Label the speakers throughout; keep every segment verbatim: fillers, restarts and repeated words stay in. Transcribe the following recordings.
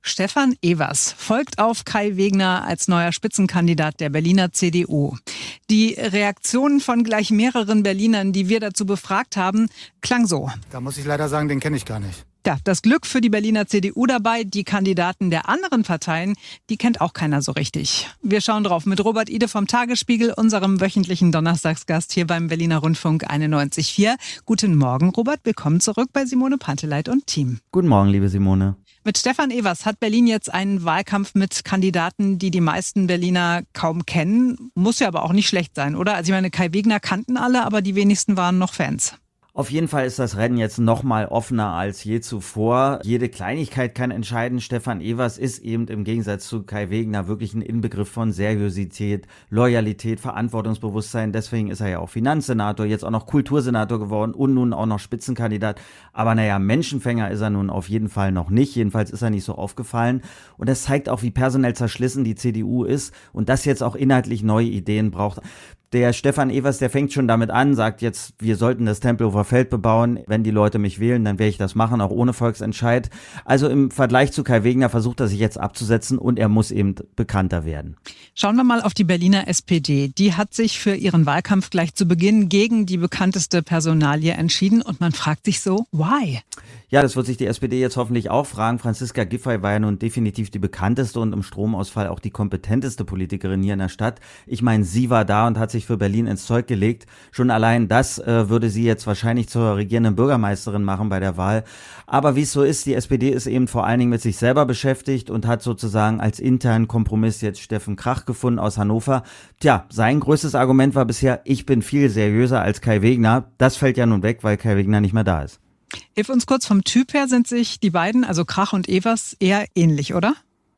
Speaker 1: Stefan Evers folgt auf Kai Wegner als neuer Spitzenkandidat der Berliner C D U. Die Reaktionen von gleich mehreren Berlinern, die wir dazu befragt haben, klang so.
Speaker 2: Da muss ich leider sagen, den kenne ich gar nicht.
Speaker 1: Ja, das Glück für die Berliner C D U dabei, die Kandidaten der anderen Parteien, die kennt auch keiner so richtig. Wir schauen drauf mit Robert Ide vom Tagesspiegel, unserem wöchentlichen Donnerstagsgast hier beim Berliner Rundfunk einundneunzig Komma vier. Guten Morgen, Robert. Willkommen zurück bei Simone Panteleit und Team.
Speaker 3: Guten Morgen, liebe Simone.
Speaker 1: Mit Stefan Evers hat Berlin jetzt einen Wahlkampf mit Kandidaten, die die meisten Berliner kaum kennen. Muss ja aber auch nicht schlecht sein, oder? Also ich meine, Kai Wegner kannten alle, aber die wenigsten waren noch Fans.
Speaker 3: Auf jeden Fall ist das Rennen jetzt noch mal offener als je zuvor. Jede Kleinigkeit kann entscheiden. Stefan Evers ist eben im Gegensatz zu Kai Wegner wirklich ein Inbegriff von Seriosität, Loyalität, Verantwortungsbewusstsein. Deswegen ist er ja auch Finanzsenator, jetzt auch noch Kultursenator geworden und nun auch noch Spitzenkandidat. Aber naja, Menschenfänger ist er nun auf jeden Fall noch nicht. Jedenfalls ist er nicht so aufgefallen. Und das zeigt auch, wie personell zerschlissen die C D U ist und das jetzt auch inhaltlich neue Ideen braucht. Der Stefan Evers, der fängt schon damit an, sagt jetzt, wir sollten das Tempelhofer Feld bebauen. Wenn die Leute mich wählen, dann werde ich das machen, auch ohne Volksentscheid. Also im Vergleich zu Kai Wegner versucht er sich jetzt abzusetzen und er muss eben bekannter werden.
Speaker 1: Schauen wir mal auf die Berliner S P D. Die hat sich für ihren Wahlkampf gleich zu Beginn gegen die bekannteste Personalie entschieden und man fragt sich so, why?
Speaker 3: Ja, das wird sich die S P D jetzt hoffentlich auch fragen. Franziska Giffey war ja nun definitiv die bekannteste und im Stromausfall auch die kompetenteste Politikerin hier in der Stadt. Ich meine, sie war da und hat sich für Berlin ins Zeug gelegt. Schon allein das äh, würde sie jetzt wahrscheinlich zur regierenden Bürgermeisterin machen bei der Wahl. Aber wie es so ist, die S P D ist eben vor allen Dingen mit sich selber beschäftigt und hat sozusagen als internen Kompromiss jetzt Steffen Krach gefunden aus Hannover. Tja, sein größtes Argument war bisher, ich bin viel seriöser als Kai Wegner. Das fällt ja nun weg, weil Kai Wegner nicht mehr da ist.
Speaker 1: Hilf uns kurz, vom Typ her sind sich die beiden, also Krach und Evers, eher ähnlich, oder?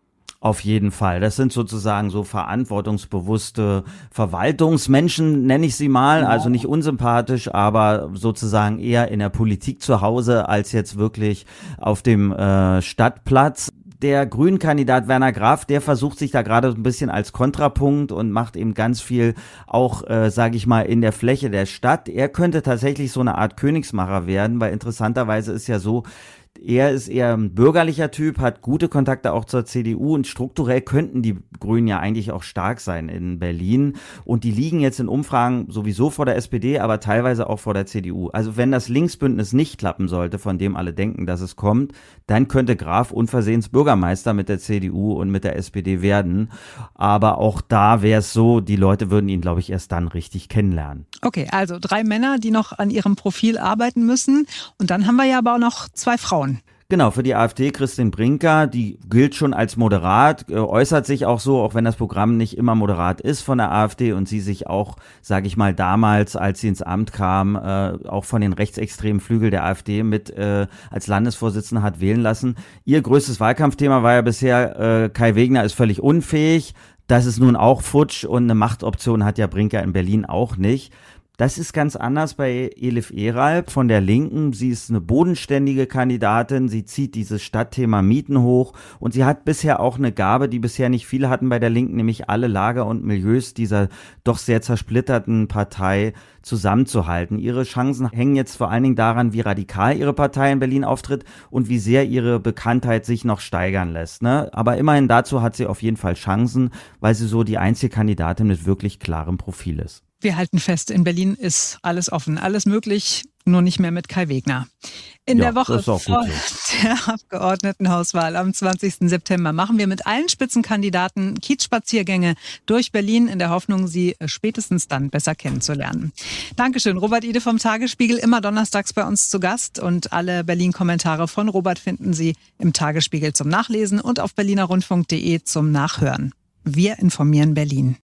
Speaker 3: Auf jeden Fall. Das sind sozusagen so verantwortungsbewusste Verwaltungsmenschen, nenne ich sie mal. Also nicht unsympathisch, aber sozusagen eher in der Politik zu Hause als jetzt wirklich auf dem äh, Stadtplatz. Der Grünen-Kandidat Werner Graf, der versucht sich da gerade ein bisschen als Kontrapunkt und macht eben ganz viel auch, äh, sage ich mal, in der Fläche der Stadt. Er könnte tatsächlich so eine Art Königsmacher werden, weil interessanterweise ist ja so, er ist eher ein bürgerlicher Typ, hat gute Kontakte auch zur C D U und strukturell könnten die Grünen ja eigentlich auch stark sein in Berlin und die liegen jetzt in Umfragen sowieso vor der S P D, aber teilweise auch vor der C D U. Also wenn das Linksbündnis nicht klappen sollte, von dem alle denken, dass es kommt, dann könnte Graf unversehens Bürgermeister mit der C D U und mit der S P D werden. Aber auch da wäre es so, die Leute würden ihn, glaube ich, erst dann richtig kennenlernen.
Speaker 1: Okay, also drei Männer, die noch an ihrem Profil arbeiten müssen und dann haben wir ja aber auch noch zwei Frauen.
Speaker 3: Genau, für die AfD Christine Brinker, die gilt schon als moderat, äh, äußert sich auch so, auch wenn das Programm nicht immer moderat ist von der AfD und sie sich auch, sage ich mal, damals, als sie ins Amt kam, äh, auch von den rechtsextremen Flügel der AfD mit äh, als Landesvorsitzende hat wählen lassen. Ihr größtes Wahlkampfthema war ja bisher, äh, Kai Wegner ist völlig unfähig. Das ist nun auch futsch und eine Machtoption hat ja Brinker in Berlin auch nicht. Das ist ganz anders bei Elif Eralb von der Linken. Sie ist eine bodenständige Kandidatin. Sie zieht dieses Stadtthema Mieten hoch und sie hat bisher auch eine Gabe, die bisher nicht viele hatten bei der Linken, nämlich alle Lager und Milieus dieser doch sehr zersplitterten Partei zusammenzuhalten. Ihre Chancen hängen jetzt vor allen Dingen daran, wie radikal ihre Partei in Berlin auftritt und wie sehr ihre Bekanntheit sich noch steigern lässt. Ne? Aber immerhin dazu hat sie auf jeden Fall Chancen, weil sie so die einzige Kandidatin mit wirklich klarem Profil ist.
Speaker 1: Wir halten fest, in Berlin ist alles offen, alles möglich, nur nicht mehr mit Kai Wegner. In
Speaker 3: ja,
Speaker 1: der Woche
Speaker 3: vor
Speaker 1: so. der Abgeordnetenhauswahl am zwanzigsten September machen wir mit allen Spitzenkandidaten Kiezspaziergänge durch Berlin in der Hoffnung, sie spätestens dann besser kennenzulernen. Dankeschön, Robert Ide vom Tagesspiegel, immer donnerstags bei uns zu Gast und alle Berlin-Kommentare von Robert finden Sie im Tagesspiegel zum Nachlesen und auf berliner rundfunk punkt de zum Nachhören. Wir informieren Berlin.